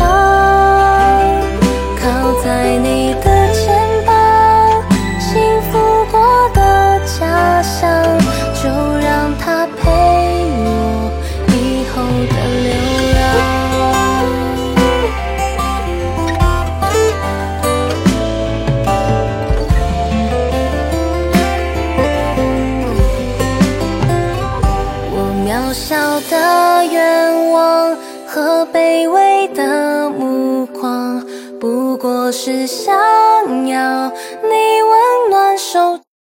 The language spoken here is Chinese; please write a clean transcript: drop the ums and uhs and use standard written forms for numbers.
靠在你的肩膀，幸福过的家乡，就让它陪我以后的流浪。我渺小的愿望和卑微的目光，不过是想要你温暖手。